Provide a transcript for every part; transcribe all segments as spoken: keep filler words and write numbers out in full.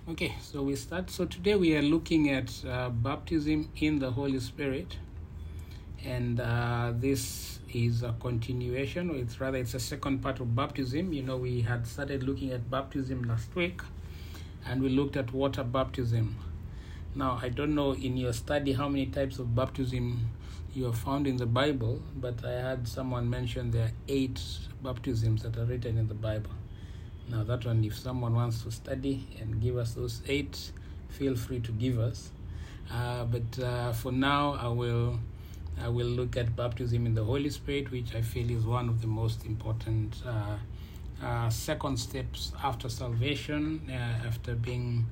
Okay, so we start. So today we are looking at uh, baptism in the Holy Spirit, and uh, this is a continuation, or it's rather it's a second part of baptism. You know, we had started looking at baptism last week, and we looked at water baptism. Now, I don't know in your study how many types of baptism you have found in the Bible, but I had someone mention there are eight baptisms that are written in the Bible. Now that one, if someone wants to study and give us those eight, feel free to give us. Uh, but uh, for now, I will I will look at baptism in the Holy Spirit, which I feel is one of the most important uh, uh, second steps after salvation, uh, after being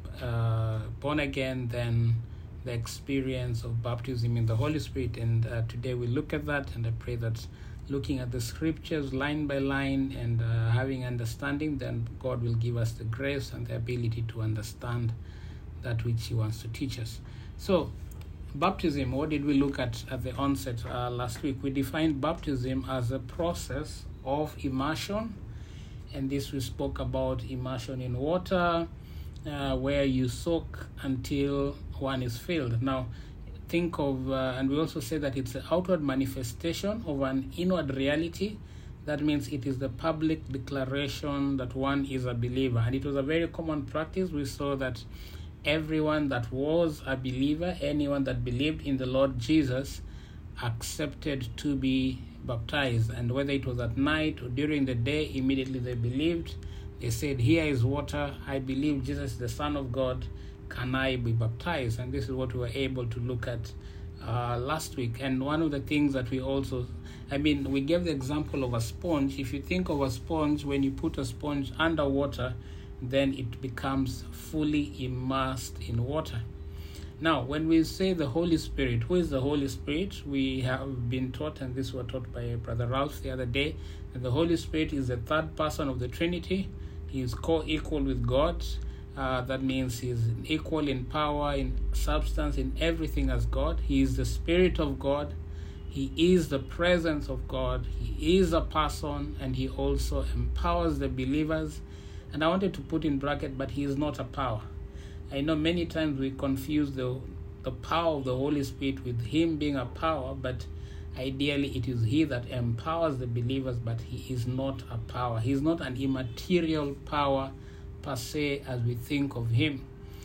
uh, born again, then the experience of baptism in the Holy Spirit. And uh, today we look at that, and I pray that looking at the scriptures line by line and uh, having understanding, then God will give us the grace and the ability to understand that which He wants to teach us. So, baptism, what did we look at at the onset uh, last week? We defined baptism as a process of immersion, and this we spoke about immersion in water, uh, where you soak until one is filled. Now, think of, uh, and we also say that it's an outward manifestation of an inward reality. That means it is the public declaration that one is a believer. And it was a very common practice. We saw that everyone that was a believer, anyone that believed in the Lord Jesus, accepted to be baptized. And whether it was at night or during the day, immediately they believed. They said, "Here is water. I believe Jesus is the Son of God. Can I be baptized?" And this is what we were able to look at uh, last week. And one of the things that we also, I mean, we gave the example of a sponge. If you think of a sponge, when you put a sponge under water, then it becomes fully immersed in water. Now, when we say the Holy Spirit, who is the Holy Spirit? We have been taught, and this was taught by Brother Ralph the other day, that the Holy Spirit is the third person of the Trinity. He is co-equal with God. Uh, that means he is equal in power, in substance, in everything as God. He is the Spirit of God. He is the presence of God. He is a person, and he also empowers the believers. And I wanted to put in bracket, but he is not a power. I know many times we confuse the, the power of the Holy Spirit with him being a power, but ideally it is he that empowers the believers, but he is not a power. He is not an immaterial power per se as we think of him.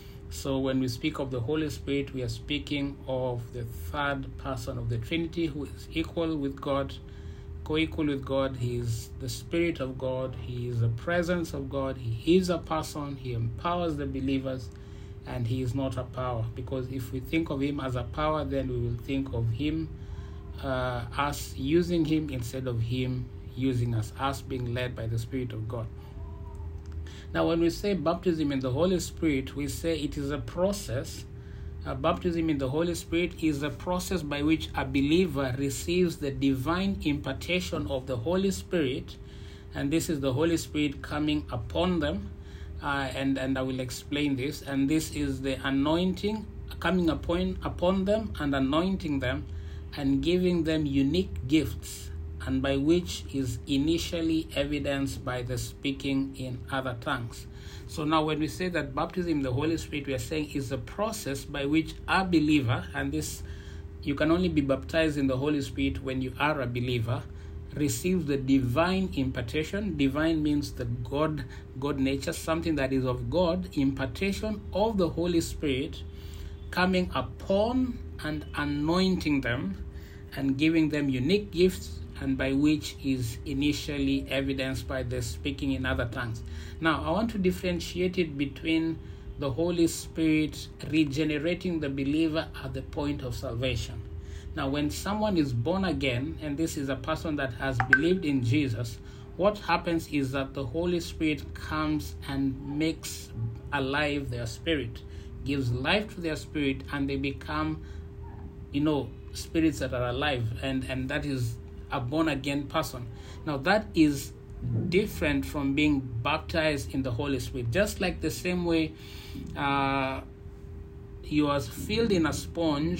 So when we speak of the Holy Spirit, we are speaking of the third person of the Trinity, who is equal with God, co-equal with God. He is the Spirit of God. He is the presence of God. He is a person. He empowers the believers, and he is not a power. Because if we think of him as a power, then we will think of him, uh, us using him instead of him using us, us being led by the Spirit of God. Now, when we say baptism in the Holy Spirit, we say it is a process. Uh, baptism in the Holy Spirit is a process by which a believer receives the divine impartation of the Holy Spirit, and this is the Holy Spirit coming upon them, uh, and, and I will explain this. And this is the anointing coming upon, upon them and anointing them and giving them unique gifts, and by which is initially evidenced by the speaking in other tongues. So now when we say that baptism in the Holy Spirit, we are saying is a process by which a believer, and this, you can only be baptized in the Holy Spirit when you are a believer, receives the divine impartation. Divine means the God, God nature, something that is of God, impartation of the Holy Spirit coming upon and anointing them and giving them unique gifts, and by which is initially evidenced by the speaking in other tongues. Now, I want to differentiate it between the Holy Spirit regenerating the believer at the point of salvation. Now, when someone is born again, and this is a person that has believed in Jesus, what happens is that the Holy Spirit comes and makes alive their spirit, gives life to their spirit, and they become, you know, spirits that are alive, and, and that is a born-again person. Now, that is different from being baptized in the Holy Spirit. Just like the same way uh, you are filled in a sponge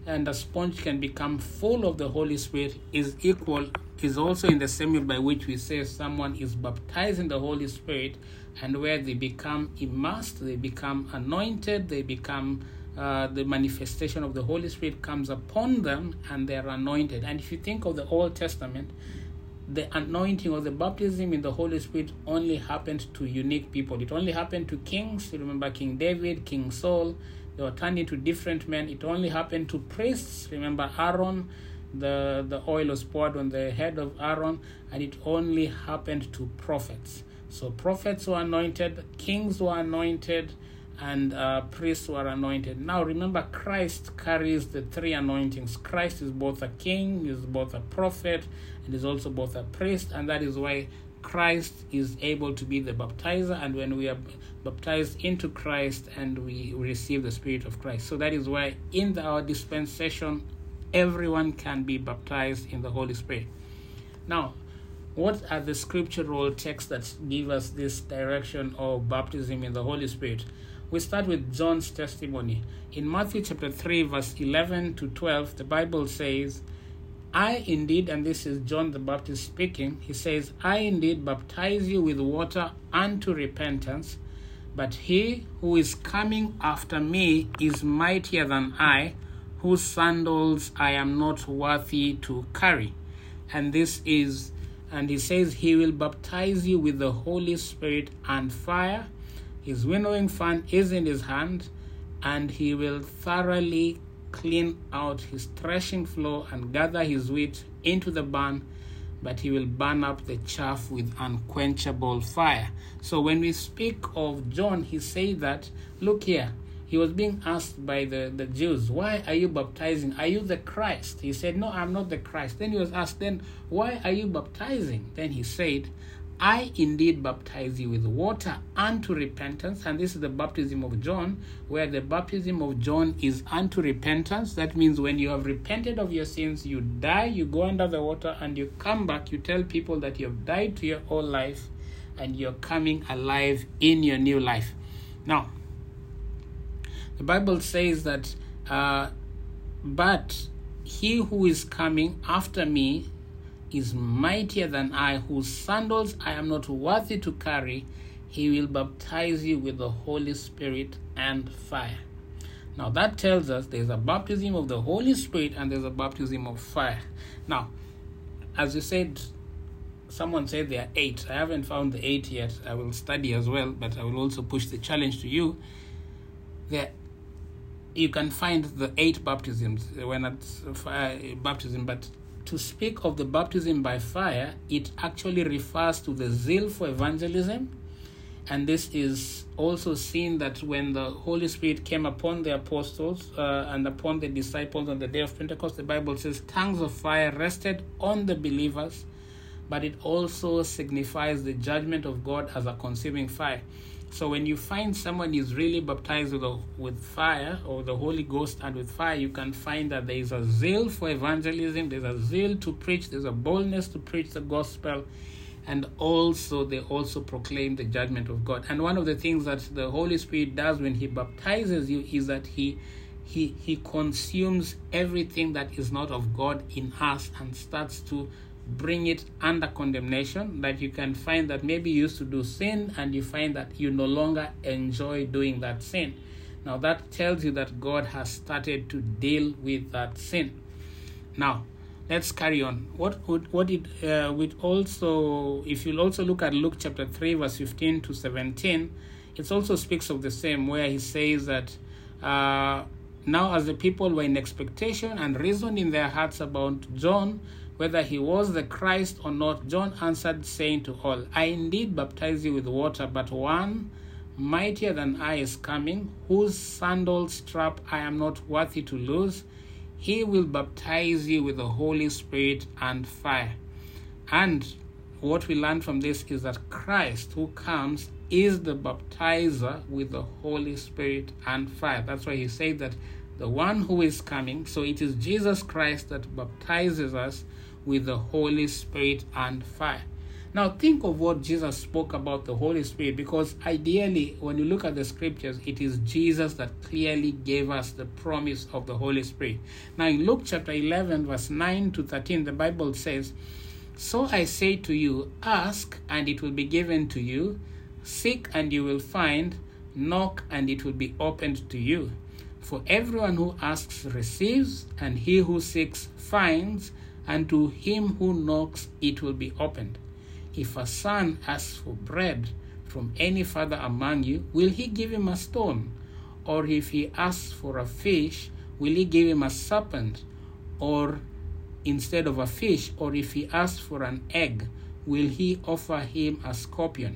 and a sponge can become full of the Holy Spirit is equal, is also in the same way by which we say someone is baptized in the Holy Spirit, and where they become immersed, they become anointed, they become, uh, the manifestation of the Holy Spirit comes upon them and they are anointed. And if you think of the Old Testament, the anointing or the baptism in the Holy Spirit only happened to unique people. It only happened to kings. You remember King David, King Saul, they were turned into different men. It only happened to priests. Remember Aaron, the, the oil was poured on the head of Aaron, and it only happened to prophets. So prophets were anointed, kings were anointed, and uh, priests were anointed. Now remember, Christ carries the three anointings. Christ is both a king, is both a prophet, and is also both a priest, and that is why Christ is able to be the baptizer, and when we are baptized into Christ and we receive the Spirit of Christ. So that is why in the, our dispensation, everyone can be baptized in the Holy Spirit. Now, what are the scriptural texts that give us this direction of baptism in the Holy Spirit? We start with John's testimony. In Matthew chapter three, verse eleven to twelve, the Bible says, I indeed, and this is John the Baptist speaking, he says, I indeed baptize you with water unto repentance, but he who is coming after me is mightier than I, whose sandals I am not worthy to carry. And this is, and he says, he will baptize you with the Holy Spirit and fire. His winnowing fan is in his hand, and he will thoroughly clean out his threshing floor and gather his wheat into the barn, but he will burn up the chaff with unquenchable fire. So when we speak of John, he said that, look here, he was being asked by the, the Jews, why are you baptizing? Are you the Christ? He said, no, I'm not the Christ. Then he was asked, then why are you baptizing? Then he said, I indeed baptize you with water unto repentance. And this is the baptism of John, where the baptism of John is unto repentance. That means when you have repented of your sins, you die, you go under the water, and you come back, you tell people that you have died to your old life, and you're coming alive in your new life. Now, the Bible says that, uh, but he who is coming after me is mightier than I, whose sandals I am not worthy to carry. He will baptize you with the Holy Spirit and fire. Now that tells us there's a baptism of the Holy Spirit and there's a baptism of fire. Now, as you said, someone said there are eight. I haven't found the eight yet. I will study as well, but I will also push the challenge to you. There, you can find the eight baptisms. We're not fire baptism, but to speak of the baptism by fire, it actually refers to the zeal for evangelism. And this is also seen that when the Holy Spirit came upon the apostles uh, and upon the disciples on the day of Pentecost, the Bible says tongues of fire rested on the believers, but it also signifies the judgment of God as a consuming fire. So when you find someone is really baptized with, a, with fire or the Holy Ghost and with fire, you can find that there is a zeal for evangelism, there's a zeal to preach, there's a boldness to preach the gospel, and also they also proclaim the judgment of God. And one of the things that the Holy Spirit does when he baptizes you is that he he he consumes everything that is not of God in us and starts to bring it under condemnation, that you can find that maybe you used to do sin and you find that you no longer enjoy doing that sin. Now that tells you that God has started to deal with that sin. Now let's carry on. What would what it uh, would also, if you'll also look at Luke chapter three verse fifteen to seventeen, it also speaks of the same, where he says that uh, now as the people were in expectation and reasoned in their hearts about John, whether he was the Christ or not, John answered, saying to all, I indeed baptize you with water, but one mightier than I is coming, whose sandal strap I am not worthy to loose. He will baptize you with the Holy Spirit and fire. And what we learn from this is that Christ who comes is the baptizer with the Holy Spirit and fire. That's why he said that the one who is coming, so it is Jesus Christ that baptizes us with the Holy Spirit and fire. Now think of what Jesus spoke about the Holy Spirit, because ideally when you look at the scriptures, it is Jesus that clearly gave us the promise of the Holy Spirit. Now in Luke chapter eleven verse nine to thirteen, the Bible says, "So I say to you, ask and it will be given to you, seek and you will find, knock and it will be opened to you. For everyone who asks receives, and he who seeks finds, and to him who knocks it will be opened. If a son asks for bread from any father among you, will he give him a stone? Or if he asks for a fish, will he give him a serpent? Or instead of a fish? Or if he asks for an egg, will he offer him a scorpion?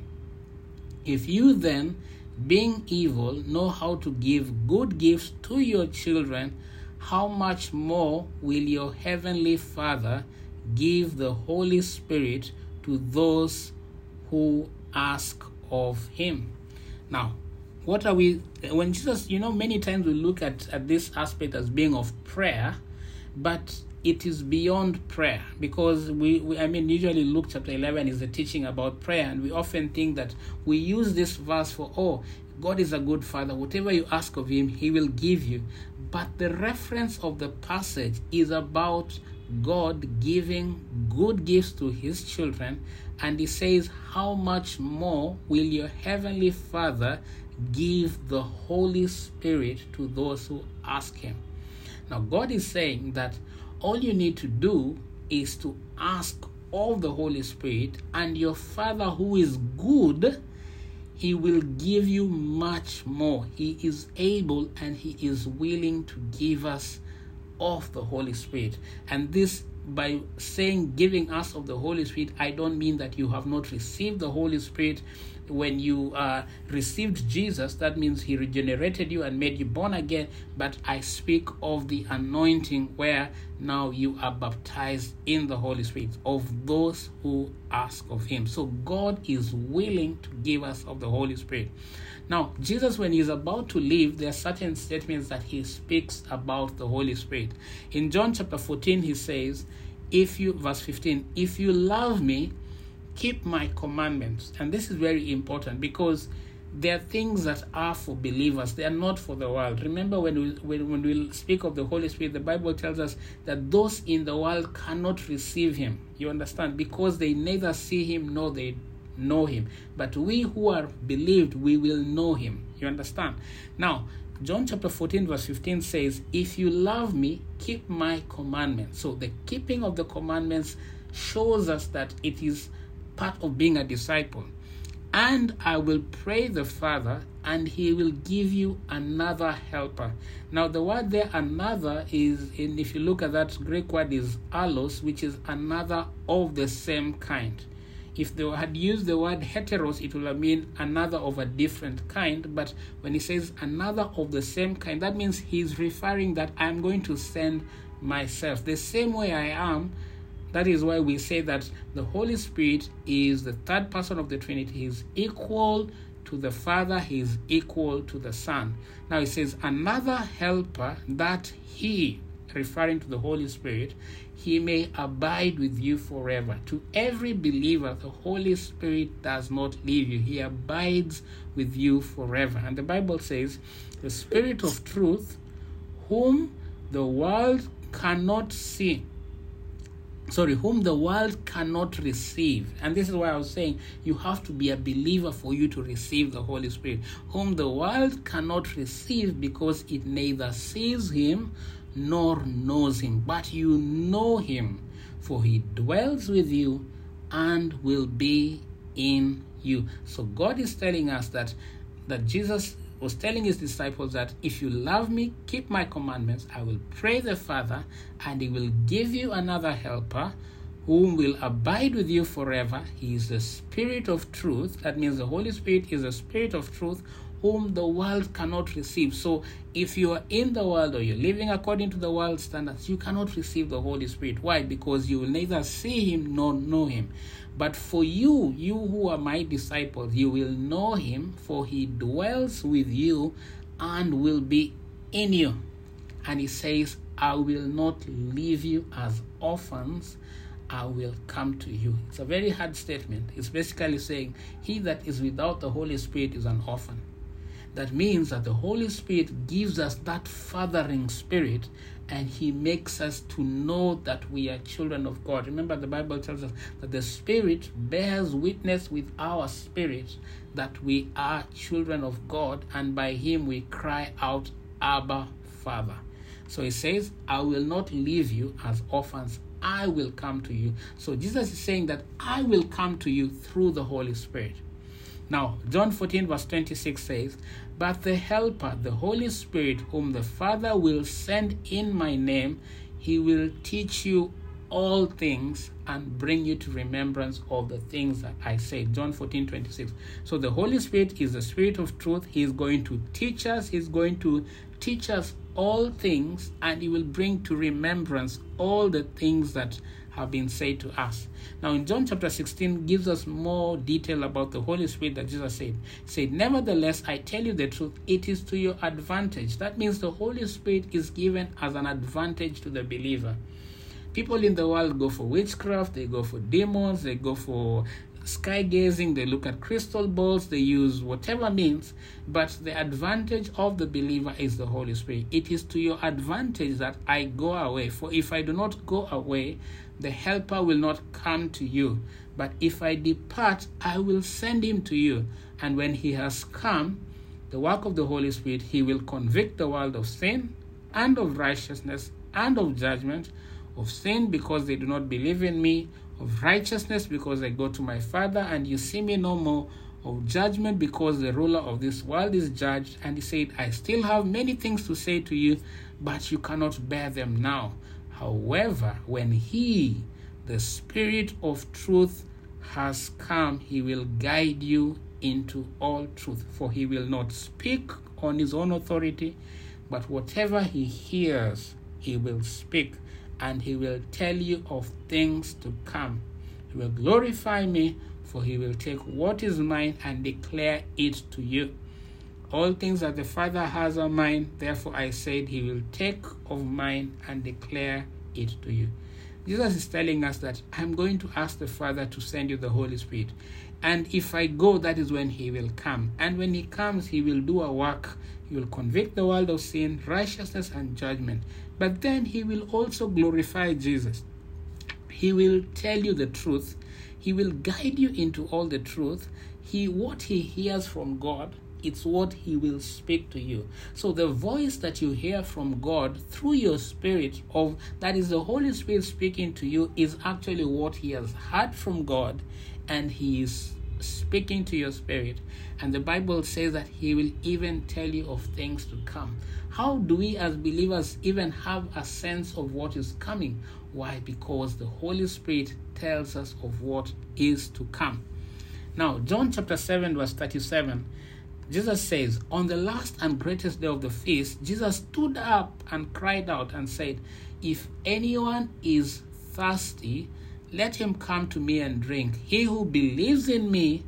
If you then, being evil, know how to give good gifts to your children, how much more will your heavenly Father give the Holy Spirit to those who ask of him?" Now, what are we, when Jesus, you know, many times we look at, at this aspect as being of prayer, but it is beyond prayer, because we, we, I mean, usually Luke chapter eleven is the teaching about prayer, and we often think that we use this verse for, oh, God is a good Father, whatever you ask of him, he will give you. But the reference of the passage is about God giving good gifts to his children, and he says, how much more will your heavenly Father give the Holy Spirit to those who ask him? Now, God is saying that all you need to do is to ask of the Holy Spirit, and your Father who is good, he will give you much more. He is able and he is willing to give us of the Holy Spirit. And this, by saying giving us of the Holy Spirit, I don't mean that you have not received the Holy Spirit when you uh, received Jesus. That means he regenerated you and made you born again. But I speak of the anointing where now you are baptized in the Holy Spirit, of those who ask of him. So God is willing to give us of the Holy Spirit. Now, Jesus, when he's about to leave, there are certain statements that he speaks about the Holy Spirit. In John chapter fourteen, he says, if you, verse fifteen, if you love me, keep my commandments. And this is very important, because there are things that are for believers. They are not for the world. Remember, when we when, when we speak of the Holy Spirit, the Bible tells us that those in the world cannot receive him. You understand? Because they neither see him nor they know him. But we who are believed, we will know him. You understand? Now, John chapter fourteen verse fifteen says, if you love me, keep my commandments. So the keeping of the commandments shows us that it is part of being a disciple. And I will pray the Father, and he will give you another helper. Now the word there, another, is, in, if you look at that Greek word, is allos, which is another of the same kind. If they had used the word heteros, it would have mean another of a different kind. But when he says another of the same kind, that means he's referring that I'm going to send myself. The same way I am. That is why we say that the Holy Spirit is the third person of the Trinity. He is equal to the Father. He is equal to the Son. Now it says another helper, that he, referring to the Holy Spirit, he may abide with you forever. To every believer, the Holy Spirit does not leave you. He abides with you forever. And the Bible says, the Spirit of truth, whom the world cannot see, sorry, whom the world cannot receive. And this is why I was saying you have to be a believer for you to receive the Holy Spirit, whom the world cannot receive because it neither sees him nor knows him. But you know him, for he dwells with you and will be in you. So God is telling us that, that Jesus was telling his disciples that if you love me, keep my commandments, I will pray the Father, and he will give you another helper whom will abide with you forever. He is the Spirit of truth. That means the Holy Spirit is the Spirit of truth, whom the world cannot receive. So if you are in the world, or you're living according to the world standards, you cannot receive the Holy Spirit. Why? Because you will neither see him nor know him. But for you, you who are my disciples, you will know him, for he dwells with you and will be in you. And he says, I will not leave you as orphans. I will come to you. It's a very hard statement. It's basically saying, he that is without the Holy Spirit is an orphan. That means that the Holy Spirit gives us that fathering spirit, and he makes us to know that we are children of God. Remember, the Bible tells us that the Spirit bears witness with our spirit that we are children of God, and by him we cry out, Abba, Father. So he says, I will not leave you as orphans. I will come to you. So Jesus is saying that I will come to you through the Holy Spirit. Now, John fourteen verse twenty-six says, but the Helper, the Holy Spirit, whom the Father will send in my name, he will teach you all things and bring you to remembrance of the things that I said. John fourteen twenty-six. So the Holy Spirit is the Spirit of truth. He is going to teach us. He's going to teach us all things, and he will bring to remembrance all the things that have been said to us. Now in John chapter sixteen gives us more detail about the Holy Spirit that Jesus said. He said, nevertheless, I tell you the truth, it is to your advantage. That means the Holy Spirit is given as an advantage to the believer. People in the world go for witchcraft, they go for demons, they go for sky gazing, they look at crystal balls, they use whatever means, but the advantage of the believer is the Holy Spirit. It is to your advantage that I go away, for if I do not go away, the Helper will not come to you. But if I depart, I will send him to you. And when he has come, the work of the Holy Spirit, he will convict the world of sin and of righteousness and of judgment. Of sin because they do not believe in me, of righteousness because I go to my Father and you see me no more, of judgment because the ruler of this world is judged. And he said, I still have many things to say to you, but you cannot bear them now. However, when he, the Spirit of truth, has come, he will guide you into all truth. For he will not speak on his own authority, but whatever he hears, he will speak, and he will tell you of things to come. He will glorify me, for he will take what is mine and declare it to you. All things that the Father has are mine, therefore I said he will take of mine and declare it to you. Jesus is telling us that I'm going to ask the Father to send you the Holy Spirit. And if I go, that is when he will come. And when he comes, he will do a work. He will convict the world of sin, righteousness, and judgment. But then he will also glorify Jesus. He will tell you the truth. He will guide you into all the truth. He, what he hears from God, it's what he will speak to you. So the voice that you hear from God through your spirit, of that is the Holy Spirit speaking to you, is actually what he has heard from God, and he is speaking to your spirit. And the Bible says that he will even tell you of things to come. How do we as believers even have a sense of what is coming? Why? Because the Holy Spirit tells us of what is to come. Now, John chapter seven verse thirty-seven, Jesus says, on the last and greatest day of the feast, Jesus stood up and cried out and said, if anyone is thirsty, let him come to me and drink. He who believes in me,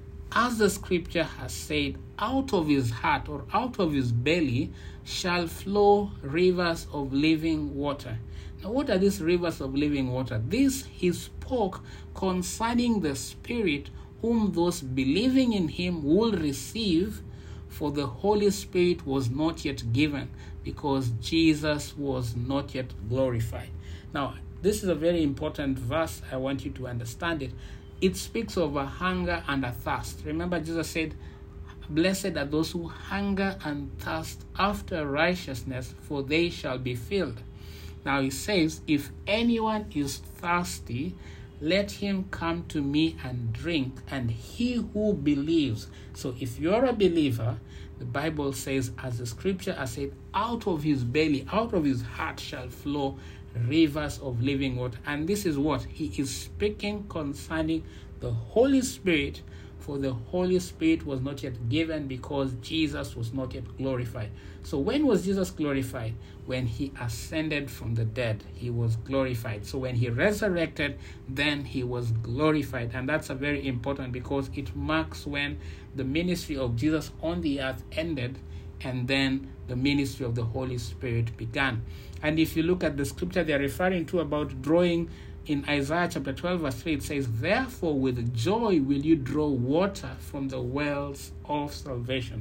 as the scripture has said, out of his heart or out of his belly shall flow rivers of living water. Now, what are these rivers of living water? This he spoke concerning the Spirit, whom those believing in him will receive, for the Holy Spirit was not yet given, because Jesus was not yet glorified. Now, this is a very important verse. I want you to understand it. It speaks of a hunger and a thirst. Remember, Jesus said, blessed are those who hunger and thirst after righteousness, for they shall be filled. Now he says, if anyone is thirsty, let him come to me and drink, and he who believes. So if you're a believer, the Bible says, as the scripture has said, out of his belly, out of his heart shall flow rivers of living water. And this is what he is speaking concerning the Holy Spirit, for the Holy Spirit was not yet given because Jesus was not yet glorified. So when was Jesus glorified? When he ascended from the dead, he was glorified. So when he resurrected, then he was glorified. And that's a very important, because it marks when the ministry of Jesus on the earth ended, and then the ministry of the Holy Spirit began. And if you look at the scripture they're referring to about drawing in Isaiah chapter twelve, verse three, it says, "Therefore with joy will you draw water from the wells of salvation."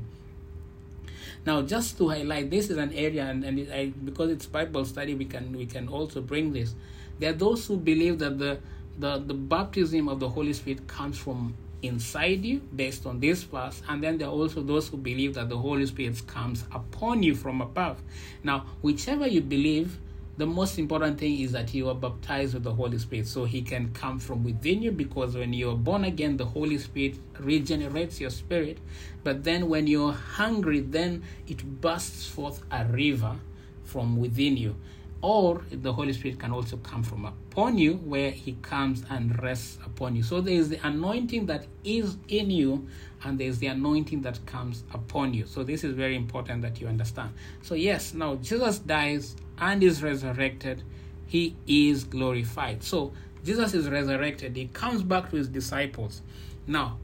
Now, just to highlight, this is an area, and, and it, I, because it's Bible study, we can we can also bring this. There are those who believe that the, the, the baptism of the Holy Spirit comes from inside you, based on this verse, and then there are also those who believe that the Holy Spirit comes upon you from above. Now, whichever you believe, the most important thing is that you are baptized with the Holy Spirit, so he can come from within you, because when you are born again, the Holy Spirit regenerates your spirit. But then when you're hungry, then it bursts forth a river from within you. Or the Holy Spirit can also come from upon you, where he comes and rests upon you. So there is the anointing that is in you, and there is the anointing that comes upon you. So this is very important that you understand. So yes, now Jesus dies and is resurrected. He is glorified. So Jesus is resurrected. He comes back to his disciples. Now,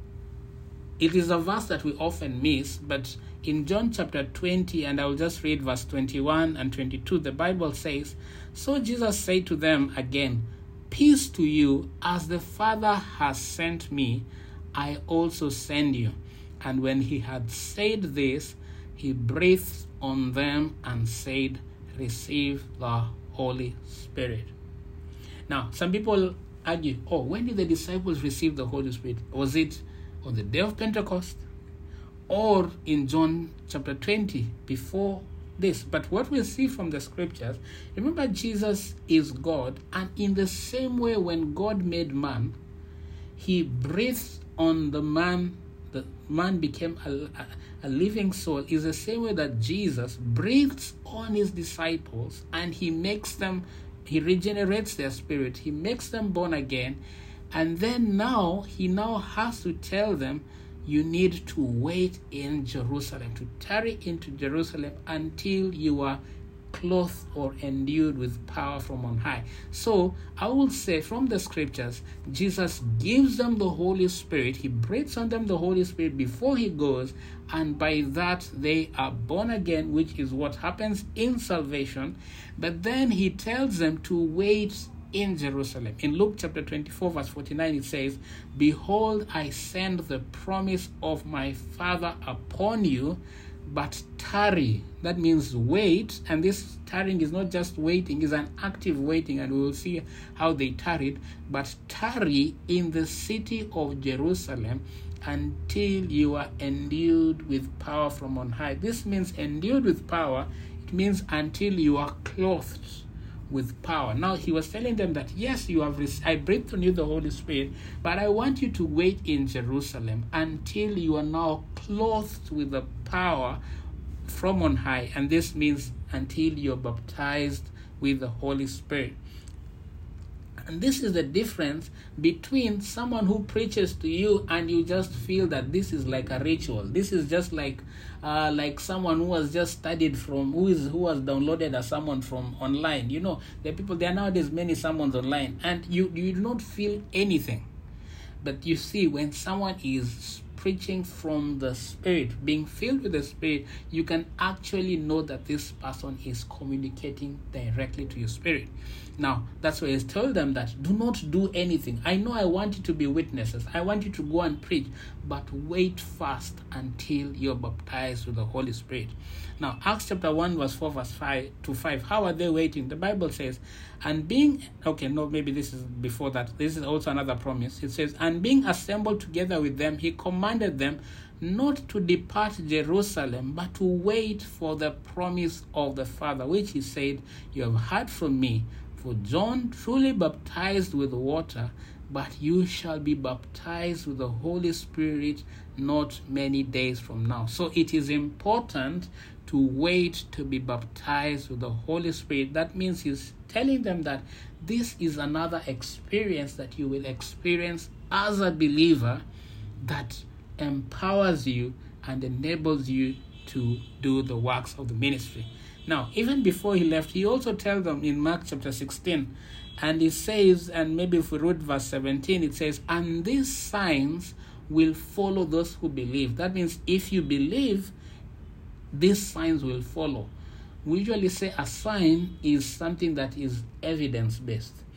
it is a verse that we often miss, but in John chapter twenty, and I will just read verse twenty-one and twenty-two, the Bible says, "So Jesus said to them again, 'Peace to you, as the Father has sent me, I also send you.' And when he had said this, he breathed on them and said, 'Receive the Holy Spirit.'" Now, some people argue, oh, when did the disciples receive the Holy Spirit? Was it on the day of Pentecost, or in John chapter twenty, before this? But what we see from the scriptures, remember, Jesus is God, and in the same way when God made man, he breathed on the man, the man became a, a, a living soul. Is the same way that Jesus breathes on his disciples, and he makes them, he regenerates their spirit, he makes them born again. And then now, he now has to tell them, you need to wait in Jerusalem, to tarry into Jerusalem until you are clothed or endued with power from on high. So I will say from the scriptures, Jesus gives them the Holy Spirit. He breathes on them the Holy Spirit before he goes, and by that they are born again, which is what happens in salvation. But then he tells them to wait in Jerusalem. In Luke chapter twenty-four, verse forty-nine, it says, "Behold, I send the promise of my Father upon you, but tarry." That means wait, and this tarrying is not just waiting, it's an active waiting, and we will see how they tarried. "But tarry in the city of Jerusalem until you are endued with power from on high." This means endued with power. It means until you are clothed with power. Now, he was telling them that, yes, you have received, I breathed on you the Holy Spirit, but I want you to wait in Jerusalem until you are now clothed with the power from on high. And this means until you're baptized with the Holy Spirit. And this is the difference between someone who preaches to you and you just feel that this is like a ritual. This is just like uh, like someone who has just studied from, who is who has downloaded a sermon from online. You know, there are people, there are nowadays many sermons online, and you, you do not feel anything. But you see, when someone is preaching from the Spirit, being filled with the Spirit, you can actually know that this person is communicating directly to your spirit. Now, that's why he's told them that do not do anything. I know I want you to be witnesses. I want you to go and preach, but wait first until you're baptized with the Holy Spirit. Now, Acts chapter one, verse four, verse five to five. How are they waiting? The Bible says, and being, okay, no, maybe this is before that. This is also another promise. It says, and being assembled together with them, he commanded them not to depart Jerusalem, but to wait for the promise of the Father, which he said, you have heard from me. For John truly baptized with water, but you shall be baptized with the Holy Spirit not many days from now. So it is important to wait to be baptized with the Holy Spirit. That means he's telling them that this is another experience that you will experience as a believer that empowers you and enables you to do the works of the ministry. Now, even before he left, he also tells them in Mark chapter sixteen, and he says, and maybe if we read verse seventeen, it says, and these signs will follow those who believe. That means if you believe, these signs will follow. We usually say a sign is something that is evidence-based.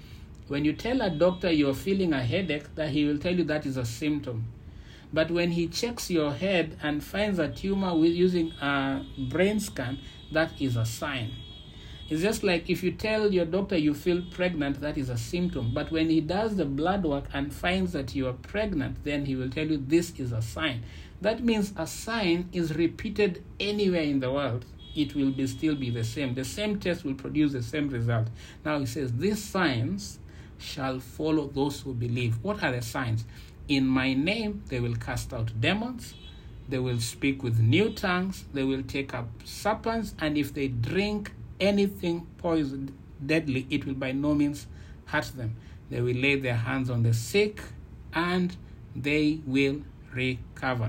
When you tell a doctor you're feeling a headache, that he will tell you that is a symptom. But when he checks your head and finds a tumor with using a brain scan, that is a sign. It's just like if you tell your doctor you feel pregnant, that is a symptom. But when he does the blood work and finds that you are pregnant, then he will tell you this is a sign. That means a sign is repeated anywhere in the world. It will be still be the same. The same test will produce the same result. Now he says, these signs shall follow those who believe. What are the signs? In my name, they will cast out demons. They will speak with new tongues. They will take up serpents. And if they drink anything poison, deadly, it will by no means hurt them. They will lay their hands on the sick and they will recover.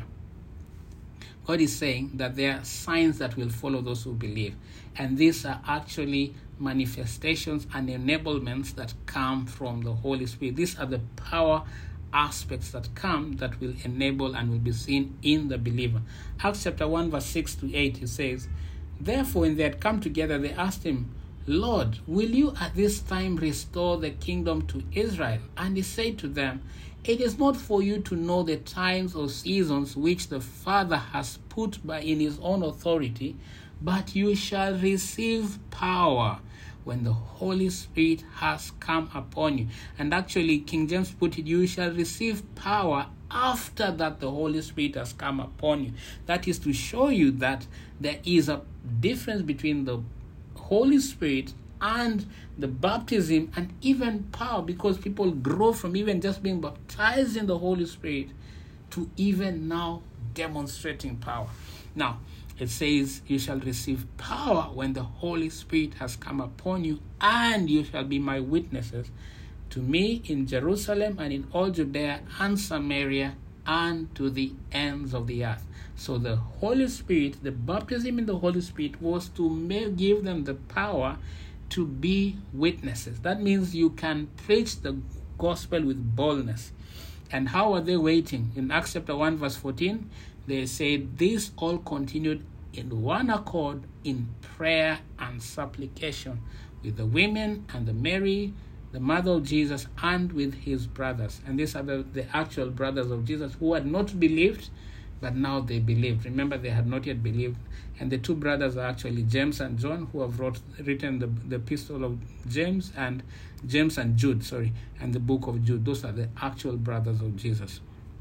God is saying that there are signs that will follow those who believe. And these are actually manifestations and enablements that come from the Holy Spirit. These are the power aspects that come that will enable and will be seen in the believer. Acts chapter one verse six to eight, he says, therefore when they had come together, they asked him, Lord, will you at this time restore the kingdom to Israel? And he said to them, it is not for you to know the times or seasons which the Father has put by in his own authority, but you shall receive power when the Holy Spirit has come upon you. And actually, King James put it, you shall receive power after that the Holy Spirit has come upon you. That is to show you that there is a difference between the Holy Spirit and the baptism and even power, because people grow from even just being baptized in the Holy Spirit to even now demonstrating power. Now, it says, you shall receive power when the Holy Spirit has come upon you, and you shall be my witnesses to me in Jerusalem and in all Judea and Samaria and to the ends of the earth. So the Holy Spirit, the baptism in the Holy Spirit was to give them the power to be witnesses. That means you can preach the gospel with boldness. And how are they waiting? In Acts chapter one verse fourteen, they said, this all continued in one accord in prayer and supplication with the women and the Mary, the mother of Jesus, and with his brothers. And these are the, the actual brothers of Jesus who had not believed, but now they believed. Remember, they had not yet believed. And the two brothers are actually James and John, who have wrote, written the, the epistle of James, and James and Jude, sorry, and the book of Jude. Those are the actual brothers of Jesus.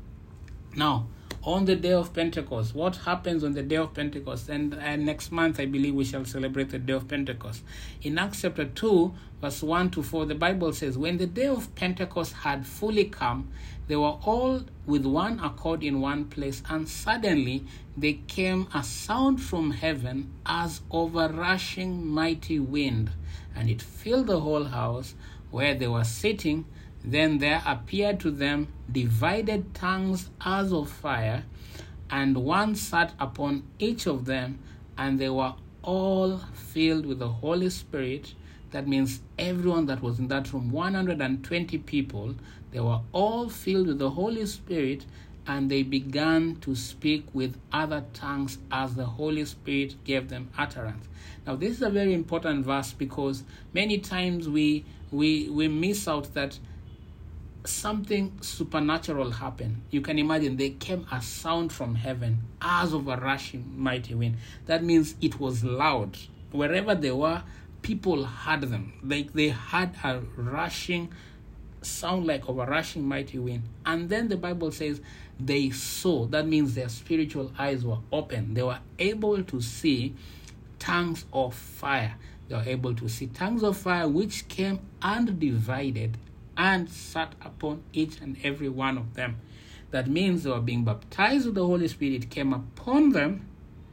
Now, on the day of Pentecost, what happens on the day of Pentecost? And, and next month, I believe we shall celebrate the day of Pentecost. In Acts chapter two, verse one to four, the Bible says, when the day of Pentecost had fully come, they were all with one accord in one place, and suddenly there came a sound from heaven as of a rushing mighty wind, and it filled the whole house where they were sitting. Then there appeared to them divided tongues as of fire, and one sat upon each of them, and they were all filled with the Holy Spirit. That means everyone that was in that room, one hundred twenty people, they were all filled with the Holy Spirit, and they began to speak with other tongues as the Holy Spirit gave them utterance. Now, this is a very important verse, because many times we we we miss out that something supernatural happened. You can imagine there came a sound from heaven as of a rushing mighty wind. That means it was loud. Wherever they were, people heard them. Like they had a rushing sound like of a rushing mighty wind. And then the Bible says they saw. That means their spiritual eyes were open. They were able to see tongues of fire. They were able to see tongues of fire which came and divided and sat upon each and every one of them. That means they were being baptized with the Holy Spirit. It came upon them,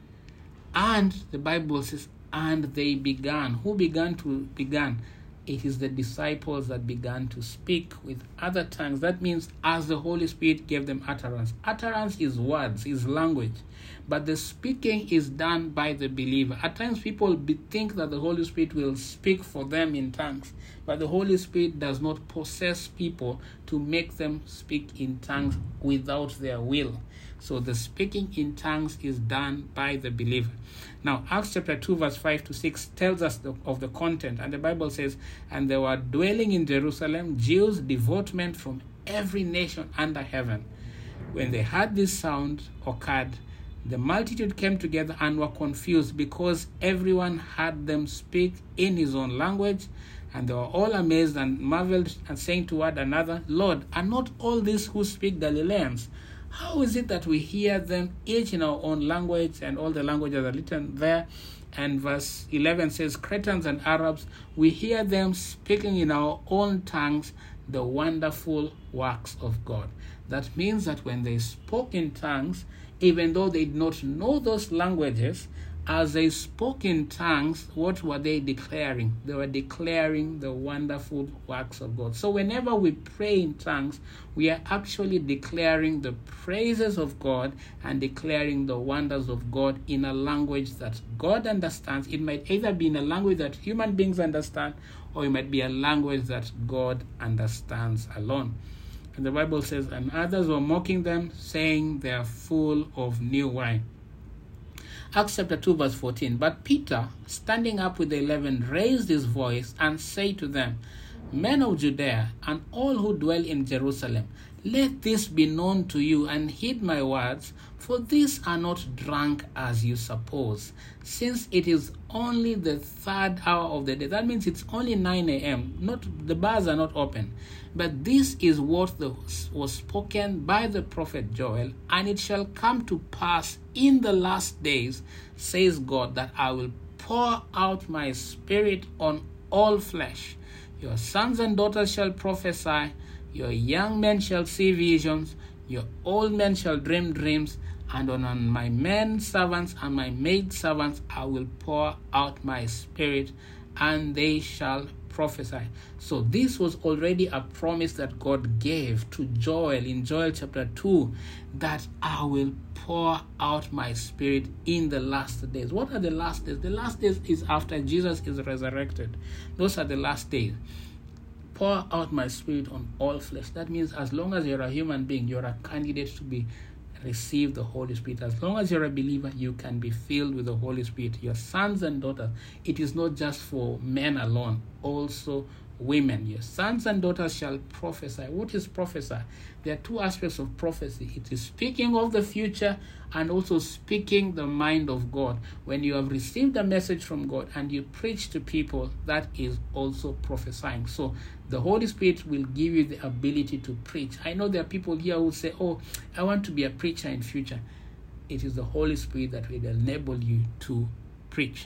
and the Bible says, and they began. Who began to began? It is the disciples that began to speak with other tongues. That means as the Holy Spirit gave them utterance. Utterance is words, is language. But the speaking is done by the believer. At times people be, think that the Holy Spirit will speak for them in tongues. But the Holy Spirit does not possess people to make them speak in tongues without their will. So the speaking in tongues is done by the believer. Now, Acts chapter two, verse five to six tells us the, of the content. And the Bible says, and there were dwelling in Jerusalem Jews, devout men from every nation under heaven. When they heard this sound occurred, the multitude came together and were confused, because everyone heard them speak in his own language. And they were all amazed and marveled, and saying to one another, Lord, are not all these who speak Galileans? How is it that we hear them each in our own language? And all the languages are written there. And verse eleven says, Cretans and Arabs, we hear them speaking in our own tongues the wonderful works of God. That means that when they spoke in tongues, even though they did not know those languages, as they spoke in tongues, what were they declaring? They were declaring the wonderful works of God. So whenever we pray in tongues, we are actually declaring the praises of God and declaring the wonders of God in a language that God understands. It might either be in a language that human beings understand, or it might be a language that God understands alone. And the Bible says, and others were mocking them, saying they are full of new wine. Acts chapter two, verse fourteen. But Peter, standing up with the eleven, raised his voice and said to them, Men of Judea, and all who dwell in Jerusalem, let this be known to you, and heed my words, for these are not drunk as you suppose, since it is only the third hour of the day. That means it's only nine a.m. Not the bars are not open. But this is what the, was spoken by the prophet Joel, and it shall come to pass in the last days, says God, that I will pour out my spirit on all flesh. Your sons and daughters shall prophesy, your young men shall see visions, your old men shall dream dreams, and on my men servants and my maid servants I will pour out my spirit, and they shall prophesy. So this was already a promise that God gave to Joel in Joel chapter two, that I will pour out my spirit in the last days. What are the last days? The last days is after Jesus is resurrected. Those are the last days. Pour out my spirit on all flesh. That means as long as you're a human being, you're a candidate to be receive the Holy Spirit. As long as you're a believer, you can be filled with the Holy Spirit. Your sons and daughters, it is not just for men alone, also women. Your sons and daughters shall prophesy. What is prophesy? There are two aspects of prophecy. It is speaking of the future and also speaking the mind of God. When you have received a message from God and you preach to people, that is also prophesying. So the Holy Spirit will give you the ability to preach. I know there are people here who say, oh, I want to be a preacher in future. It is the Holy Spirit that will enable you to preach.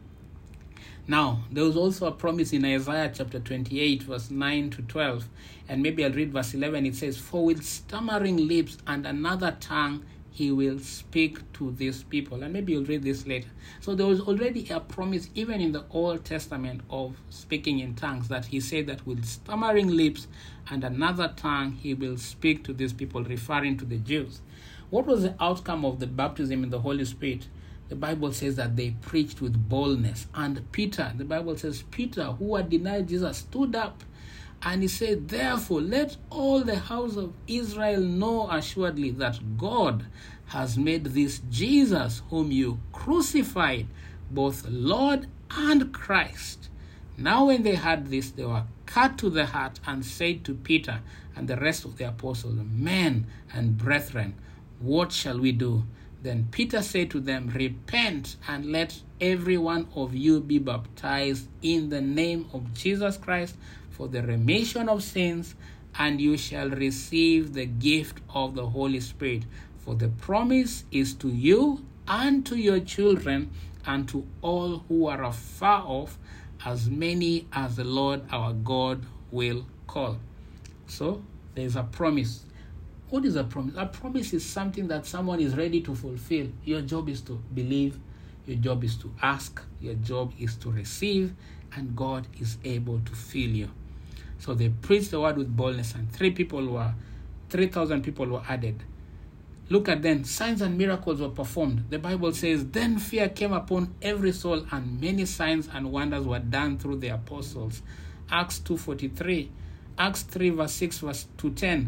Now, there was also a promise in Isaiah chapter twenty-eight, verse nine to twelve. And maybe I'll read verse eleven. It says, For with stammering lips and another tongue he will speak to these people. And maybe you'll read this later. So there was already a promise, even in the Old Testament, of speaking in tongues, that he said that with stammering lips and another tongue he will speak to these people, referring to the Jews. What was the outcome of the baptism in the Holy Spirit? The Bible says that they preached with boldness. And Peter, the Bible says, Peter, who had denied Jesus, stood up and he said, Therefore, let all the house of Israel know assuredly that God has made this Jesus, whom you crucified, both Lord and Christ. Now when they heard this, they were cut to the heart and said to Peter and the rest of the apostles, Men and brethren, what shall we do? Then Peter said to them, Repent and let every one of you be baptized in the name of Jesus Christ for the remission of sins, and you shall receive the gift of the Holy Spirit. For the promise is to you and to your children and to all who are afar off, as many as the Lord our God will call. So there is a promise. What is a promise? A promise is something that someone is ready to fulfill. Your job is to believe. Your job is to ask. Your job is to receive. And God is able to fill you. So they preached the word with boldness, and three people were, three thousand people were added. Look at them. Signs and miracles were performed. The Bible says, Then fear came upon every soul, and many signs and wonders were done through the apostles. Acts two forty-three. Acts three verse six verse to ten.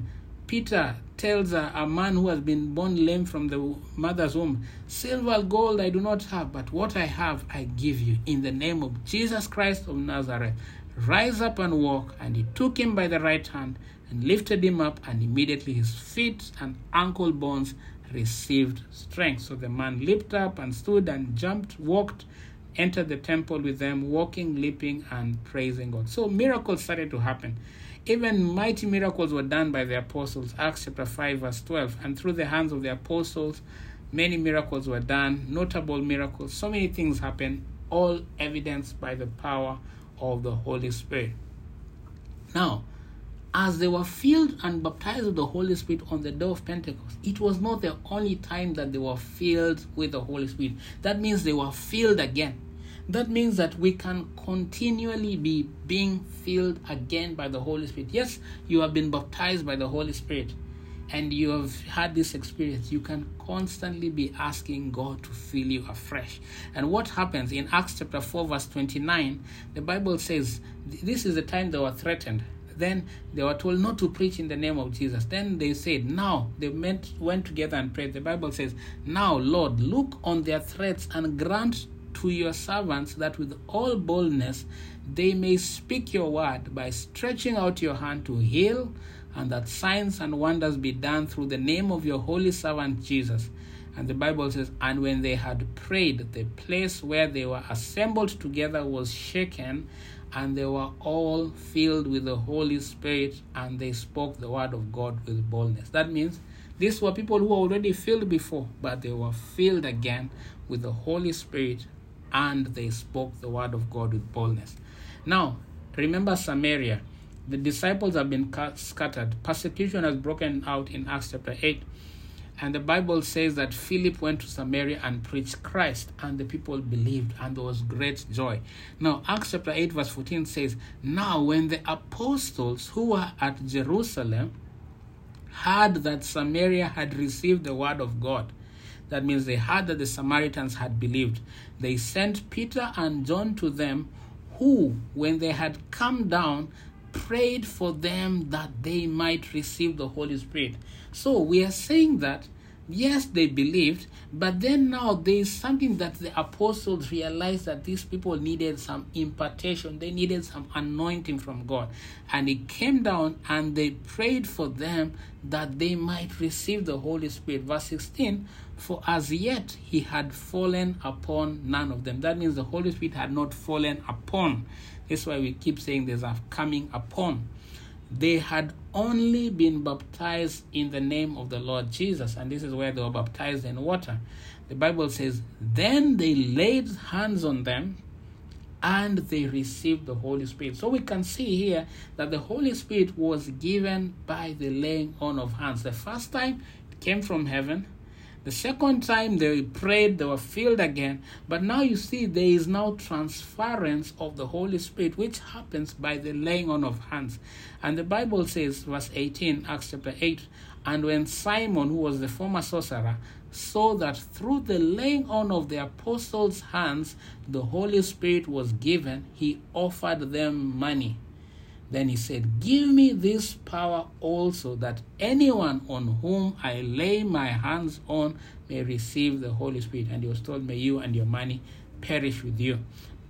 Peter tells a, a man who has been born lame from the mother's womb, silver and gold I do not have, but what I have I give you. In the name of Jesus Christ of Nazareth, rise up and walk. And he took him by the right hand and lifted him up, and immediately his feet and ankle bones received strength. So the man leaped up and stood and jumped, walked, entered the temple with them, walking, leaping, and praising God. So miracles started to happen. Even mighty miracles were done by the apostles. Acts chapter five verse twelve. And through the hands of the apostles, many miracles were done, notable miracles. So many things happened, all evidenced by the power of the Holy Spirit. Now, as they were filled and baptized with the Holy Spirit on the day of Pentecost, it was not the only time that they were filled with the Holy Spirit. That means they were filled again. That means that we can continually be being filled again by the Holy Spirit. Yes, you have been baptized by the Holy Spirit and you have had this experience. You can constantly be asking God to fill you afresh. And what happens in Acts chapter four verse twenty-nine, the Bible says, this is the time they were threatened. Then they were told not to preach in the name of Jesus. Then they said, now, they met, went together and prayed. The Bible says, now, Lord, look on their threats and grant to your servants that with all boldness they may speak your word by stretching out your hand to heal, and that signs and wonders be done through the name of your holy servant Jesus. And the Bible says, and when they had prayed, the place where they were assembled together was shaken, and they were all filled with the Holy Spirit, and they spoke the word of God with boldness. That means these were people who were already filled before, but they were filled again with the Holy Spirit, and they spoke the word of God with boldness. Now, remember Samaria. The disciples have been scattered. Persecution has broken out in Acts chapter eight. And the Bible says that Philip went to Samaria and preached Christ, and the people believed, and there was great joy. Now, Acts chapter eight verse fourteen says, now when the apostles who were at Jerusalem heard that Samaria had received the word of God, that means they heard that the Samaritans had believed, they sent Peter and John to them, who, when they had come down, prayed for them that they might receive the Holy Spirit. So we are saying that, yes, they believed, but then now there is something that the apostles realized, that these people needed some impartation. They needed some anointing from God. And it came down and they prayed for them that they might receive the Holy Spirit. Verse sixteen, for as yet he had fallen upon none of them. That means the Holy Spirit had not fallen upon. That's why we keep saying there's a coming upon. They had only been baptized in the name of the Lord Jesus, and this is where they were baptized in water. The Bible says, then they laid hands on them and they received the Holy Spirit. So we can see here that the Holy Spirit was given by the laying on of hands. The first time it came from heaven. The second time they prayed, they were filled again. But now you see there is now transference of the Holy Spirit, which happens by the laying on of hands. And the Bible says, verse eighteen, Acts chapter eight, and when Simon, who was the former sorcerer, saw that through the laying on of the apostles' hands the Holy Spirit was given, he offered them money. Then he said, give me this power also, that anyone on whom I lay my hands on may receive the Holy Spirit. And he was told, may you and your money perish with you,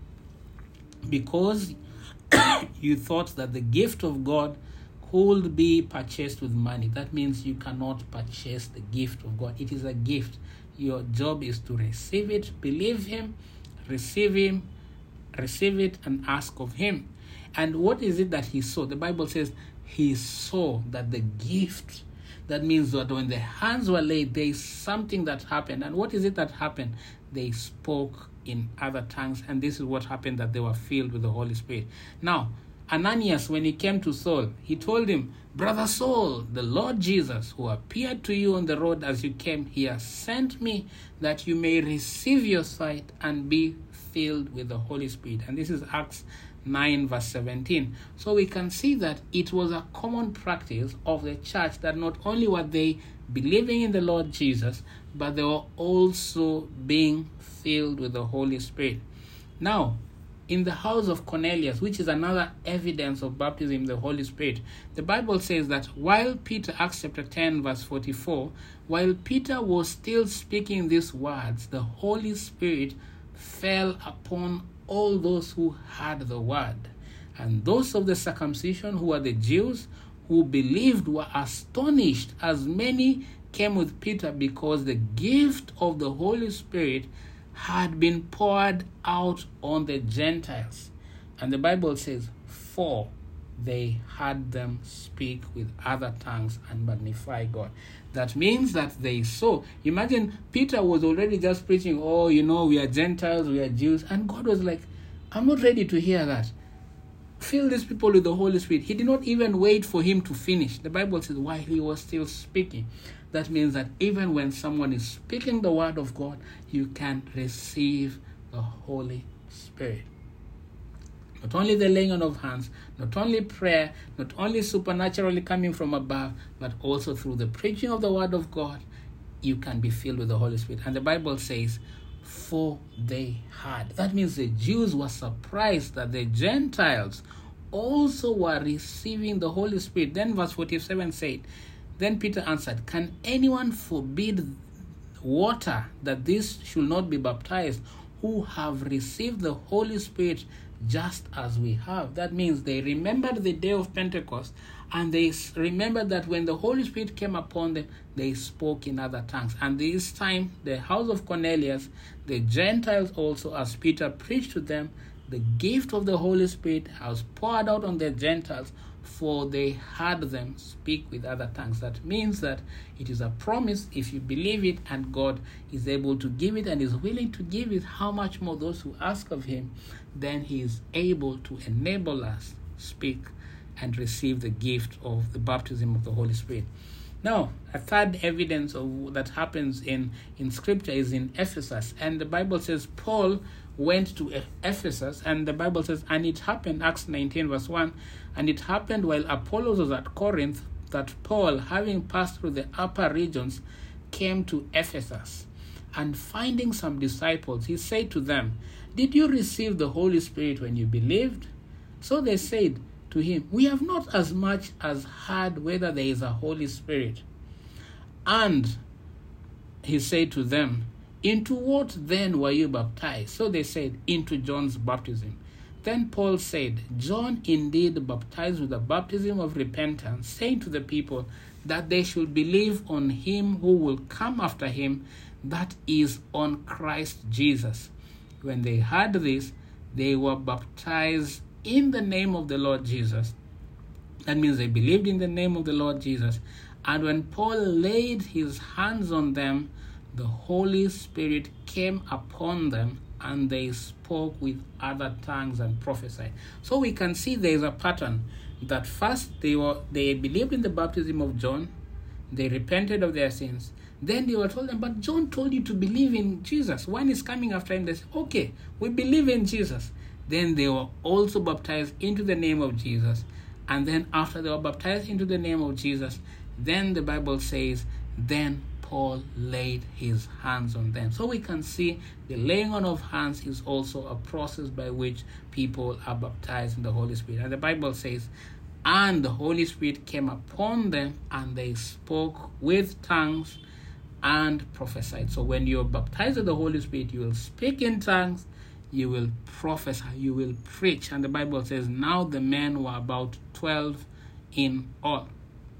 because you thought that the gift of God could be purchased with money. That means you cannot purchase the gift of God. It is a gift. Your job is to receive it, believe him, receive him, receive it, and ask of him. And what is it that he saw? The Bible says he saw that the gift, that means that when the hands were laid, there is something that happened. And what is it that happened? They spoke in other tongues, and this is what happened, that they were filled with the Holy Spirit. Now, Ananias, when he came to Saul, he told him, Brother Saul, the Lord Jesus, who appeared to you on the road as you came here, sent me that you may receive your sight and be filled with the Holy Spirit. And this is Acts nine verse seventeen. So we can see that it was a common practice of the church that not only were they believing in the Lord Jesus, but they were also being filled with the Holy Spirit. Now, in the house of Cornelius, which is another evidence of baptism in the Holy Spirit, the Bible says that while Peter, Acts chapter ten, verse forty-four, while Peter was still speaking these words, the Holy Spirit fell upon all those who heard the word. And those of the circumcision, who are the Jews, who believed, were astonished, as many came with Peter, because the gift of the Holy Spirit had been poured out on the Gentiles. And the Bible says, for they heard them speak with other tongues and magnify God. That means that they saw. Imagine Peter was already just preaching, oh, you know, we are Gentiles, we are Jews. And God was like, I'm not ready to hear that. Fill these people with the Holy Spirit. He did not even wait for him to finish. The Bible says while he was still speaking. That means that even when someone is speaking the word of God, you can receive the Holy Spirit. Not only the laying on of hands, not only prayer, not only supernaturally coming from above, but also through the preaching of the word of God, you can be filled with the Holy Spirit. And the Bible says, for they heard. That means the Jews were surprised that the Gentiles also were receiving the Holy Spirit. Then verse forty-seven said, then Peter answered, can anyone forbid water that this should not be baptized, who have received the Holy Spirit just as we have? That means they remembered the day of Pentecost, and they remembered that when the Holy Spirit came upon them, they spoke in other tongues. And this time, the house of Cornelius, the Gentiles also, as Peter preached to them, the gift of the Holy Spirit has poured out on the Gentiles, for they heard them speak with other tongues. That means that it is a promise. If you believe it, and God is able to give it and is willing to give it, how much more those who ask of him, then he is able to enable us speak and receive the gift of the baptism of the Holy Spirit. Now, a third evidence of that happens in, in Scripture is in Ephesus. And the Bible says Paul went to Ephesus, and the Bible says, and it happened, Acts nineteen verse one, and it happened while Apollos was at Corinth, that Paul, having passed through the upper regions, came to Ephesus. And finding some disciples, he said to them, did you receive the Holy Spirit when you believed? So they said to him, we have not as much as heard whether there is a Holy Spirit. And he said to them, into what then were you baptized? So they said, into John's baptism. Then Paul said, John indeed baptized with the baptism of repentance, saying to the people that they should believe on him who will come after him, that is, on Christ Jesus. When they heard this, they were baptized in the name of the Lord Jesus. That means they believed in the name of the Lord Jesus. And when Paul laid his hands on them, the Holy Spirit came upon them, and they spoke with other tongues and prophesied. So we can see there is a pattern that first they were they believed in the baptism of John, they repented of their sins. Then they were told them, but John told you to believe in Jesus. One is coming after him. They said, okay, we believe in Jesus. Then they were also baptized into the name of Jesus. And then after they were baptized into the name of Jesus, then the Bible says, then Paul laid his hands on them. So we can see the laying on of hands is also a process by which people are baptized in the Holy Spirit. And the Bible says, and the Holy Spirit came upon them, and they spoke with tongues and prophesied. So when you're baptized with the Holy Spirit, you will speak in tongues, you will prophesy, you will preach. And the Bible says, now the men were about twelve in all.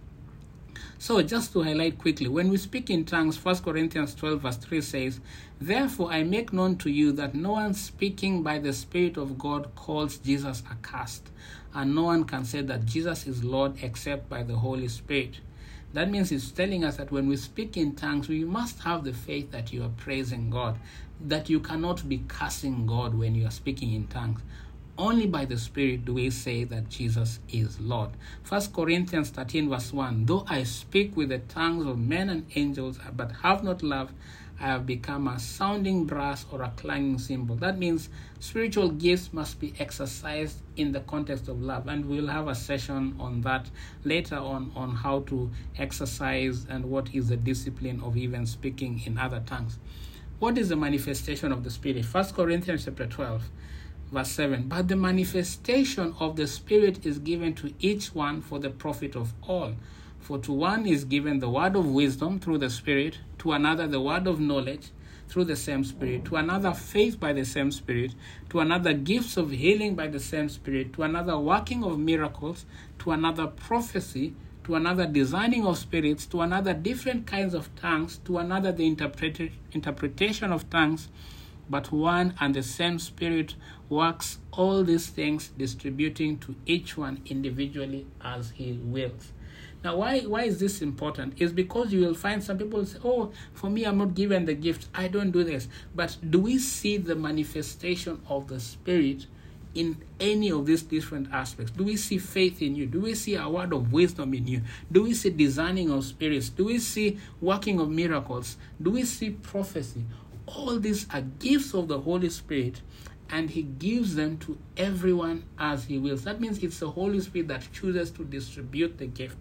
So just to highlight quickly, when we speak in tongues, First Corinthians twelve verse three says, therefore I make known to you that no one speaking by the Spirit of God calls Jesus accursed, and no one can say that Jesus is Lord except by the Holy Spirit. That means it's telling us that when we speak in tongues, we must have the faith that you are praising God, that you cannot be cursing God when you are speaking in tongues. Only by the Spirit do we say that Jesus is Lord. First Corinthians thirteen verse one, though I speak with the tongues of men and angels, but have not love, I have become a sounding brass or a clanging cymbal. That means spiritual gifts must be exercised in the context of love. And we'll have a session on that later on, on how to exercise and what is the discipline of even speaking in other tongues. What is the manifestation of the Spirit? First Corinthians chapter twelve. Verse seven, but the manifestation of the Spirit is given to each one for the profit of all. For to one is given the word of wisdom through the Spirit, to another the word of knowledge through the same Spirit, to another faith by the same Spirit, to another gifts of healing by the same Spirit, to another working of miracles, to another prophecy, to another discerning of spirits, to another different kinds of tongues, to another the interpreta- interpretation of tongues. But one and the same Spirit works all these things, distributing to each one individually as he wills. Now, why why is this important? It's because you will find some people say, oh, for me, I'm not given the gift. I don't do this. But do we see the manifestation of the Spirit in any of these different aspects? Do we see faith in you? Do we see a word of wisdom in you? Do we see discerning of spirits? Do we see working of miracles? Do we see prophecy? All these are gifts of the Holy Spirit, and he gives them to everyone as he wills. That means it's the Holy Spirit that chooses to distribute the gift.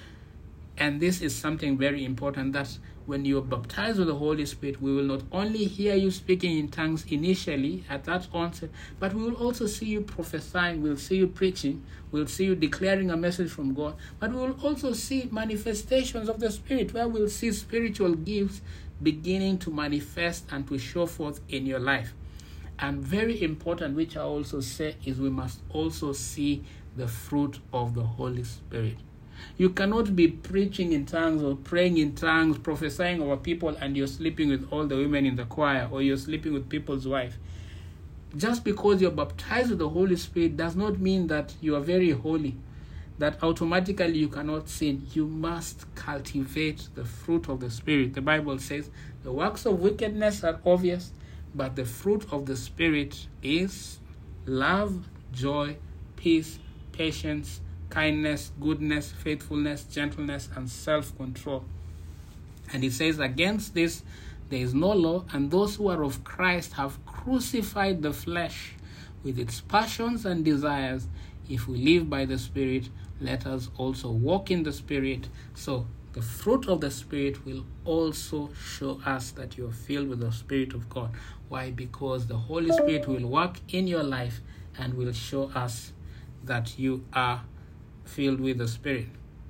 And this is something very important, that when you are baptized with the Holy Spirit, we will not only hear you speaking in tongues initially at that onset, but we will also see you prophesying, we'll see you preaching, we'll see you declaring a message from God, but we will also see manifestations of the Spirit, where we'll see spiritual gifts beginning to manifest and to show forth in your life. And very important, which I also say, is we must also see the fruit of the Holy Spirit. You cannot be preaching in tongues or praying in tongues, prophesying over people, and you're sleeping with all the women in the choir, or you're sleeping with people's wife. Just because you're baptized with the Holy Spirit does not mean that you are very holy, that automatically you cannot sin. You must cultivate the fruit of the Spirit. The Bible says the works of wickedness are obvious, but the fruit of the Spirit is love, joy, peace, patience, kindness, goodness, faithfulness, gentleness, and self-control. And it says, against this there is no law, and those who are of Christ have crucified the flesh with its passions and desires. If we live by the Spirit, let us also walk in the Spirit. So the fruit of the Spirit will also show us that you are filled with the Spirit of God. Why? Because the Holy Spirit will work in your life and will show us that you are filled with the Spirit.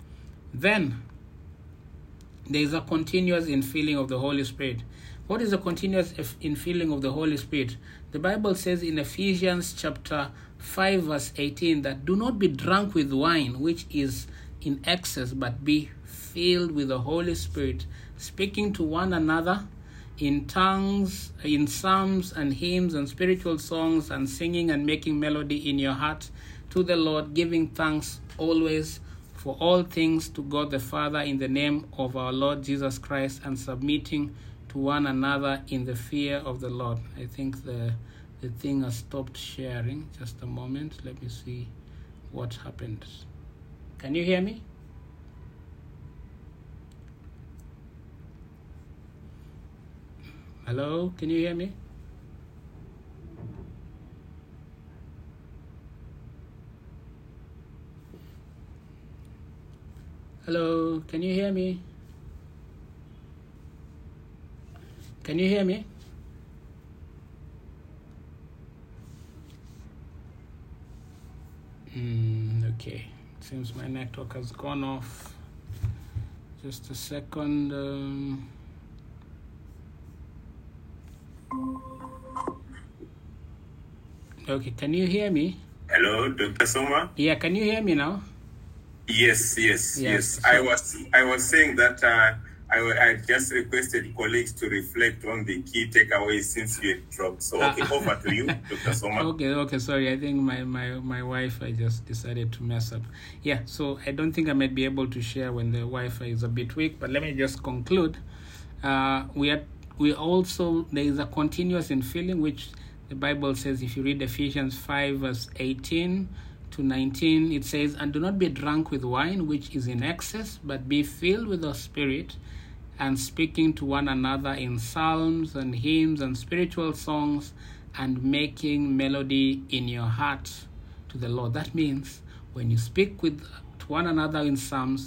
Then there is a continuous infilling of the Holy Spirit. What is a continuous infilling of the Holy Spirit? The Bible says in Ephesians chapter five verse eighteen that do not be drunk with wine, which is in excess, but be filled with the Holy Spirit, speaking to one another in tongues, in psalms and hymns and spiritual songs, and singing and making melody in your heart to the Lord, giving thanks always for all things to God the Father in the name of our Lord Jesus Christ, and submitting to one another in the fear of the Lord. I think the the thing has stopped sharing. Just a moment. Let me see what happened. Can you hear me? Hello? Can you hear me? Hello, can you hear me? Can you hear me? Mm, okay, seems my network has gone off. Just a second. Um... Okay, can you hear me? Hello, Doctor Soma? Yeah, can you hear me now? Yes, yes, yes. Yes. I was I was saying that uh, I, I just requested colleagues to reflect on the key takeaways since you had dropped. So, okay, uh, over to you, Doctor Soma. Okay, okay, sorry. I think my, my, my Wi-Fi just decided to mess up. Yeah, so I don't think I might be able to share when the Wi-Fi is a bit weak, but let me just conclude. Uh, we are we also, there is a continuous infilling, which the Bible says, if you read Ephesians five verse eighteen to nineteen, it says, and do not be drunk with wine, which is in excess, but be filled with the Spirit, and speaking to one another in psalms and hymns and spiritual songs, and making melody in your heart to the Lord. That means when you speak with to one another in psalms,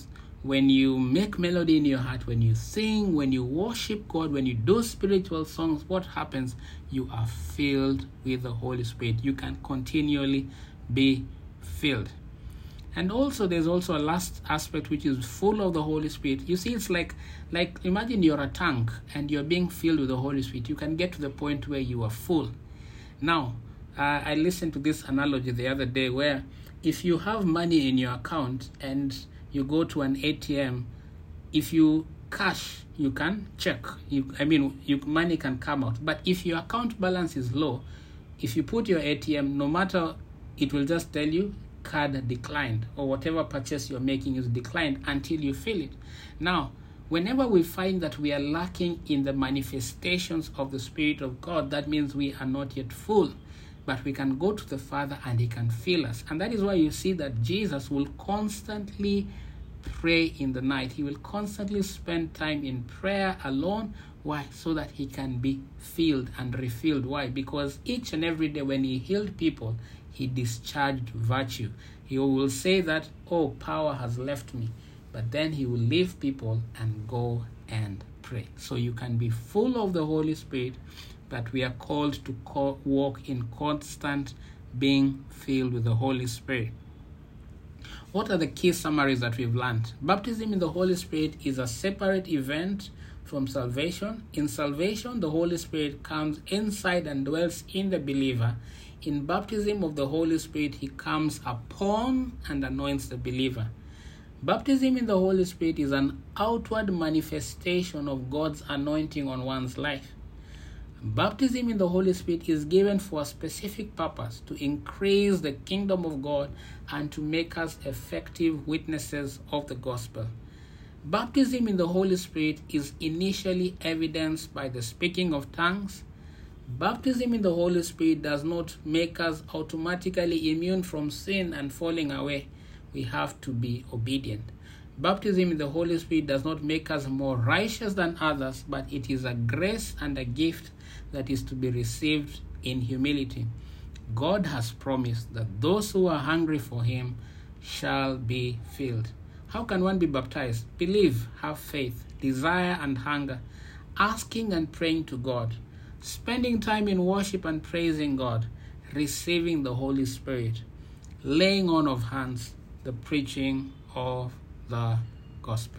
when you make melody in your heart, when you sing, when you worship God, when you do spiritual songs, what happens? You are filled with the Holy Spirit. You can continually be filled. And also, there's also a last aspect which is full of the Holy Spirit. You see, it's like, like imagine you're a tank and you're being filled with the Holy Spirit. You can get to the point where you are full. Now, uh, I listened to this analogy the other day where if you have money in your account and you go to an A T M, if you cash, you can check. You, I mean, you, money can come out. But if your account balance is low, if you put your A T M, no matter, it will just tell you card declined, or whatever purchase you're making is declined until you fill it. Now, whenever we find that we are lacking in the manifestations of the Spirit of God, that means we are not yet full. But we can go to the Father and He can fill us. And that is why you see that Jesus will constantly pray in the night. He will constantly spend time in prayer alone. Why? So that He can be filled and refilled. Why? Because each and every day when He healed people, He discharged virtue. He will say that, oh, power has left me. But then He will leave people and go and pray. So you can be full of the Holy Spirit, but we are called to call, walk in constant being filled with the Holy Spirit. What are the key summaries that we've learned? Baptism in the Holy Spirit is a separate event from salvation. In salvation, the Holy Spirit comes inside and dwells in the believer. In baptism of the Holy Spirit, He comes upon and anoints the believer. Baptism in the Holy Spirit is an outward manifestation of God's anointing on one's life. Baptism in the Holy Spirit is given for a specific purpose, to increase the kingdom of God and to make us effective witnesses of the gospel. Baptism in the Holy Spirit is initially evidenced by the speaking of tongues. Baptism in the Holy Spirit does not make us automatically immune from sin and falling away. We have to be obedient. Baptism in the Holy Spirit does not make us more righteous than others, but it is a grace and a gift that is to be received in humility. God has promised that those who are hungry for Him shall be filled. How can one be baptized? Believe, have faith, desire and hunger, asking and praying to God, spending time in worship and praising God, receiving the Holy Spirit, laying on of hands, the preaching of the gospel.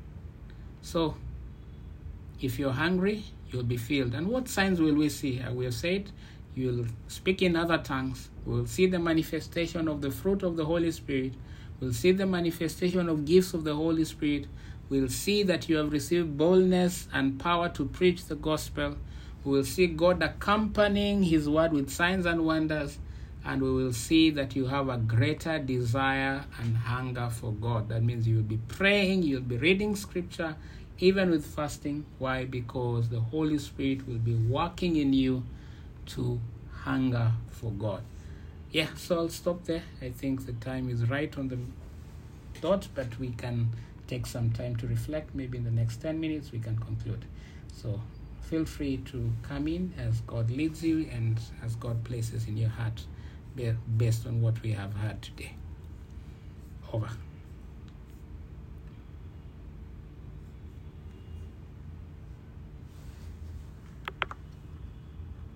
So, if you're hungry, you'll be filled. And what signs will we see? We have said you'll speak in other tongues. We'll see the manifestation of the fruit of the Holy Spirit. We'll see the manifestation of gifts of the Holy Spirit. We'll see that you have received boldness and power to preach the gospel. We will see God accompanying His word with signs and wonders. And we will see that you have a greater desire and hunger for God. That means you will be praying, you'll be reading scripture, even with fasting. Why? Because the Holy Spirit will be working in you to hunger for God. Yeah, so I'll stop there. I think the time is right on the dot, but we can take some time to reflect. Maybe in the next ten minutes we can conclude. So feel free to come in as God leads you and as God places in your heart, based on what we have heard today. Over.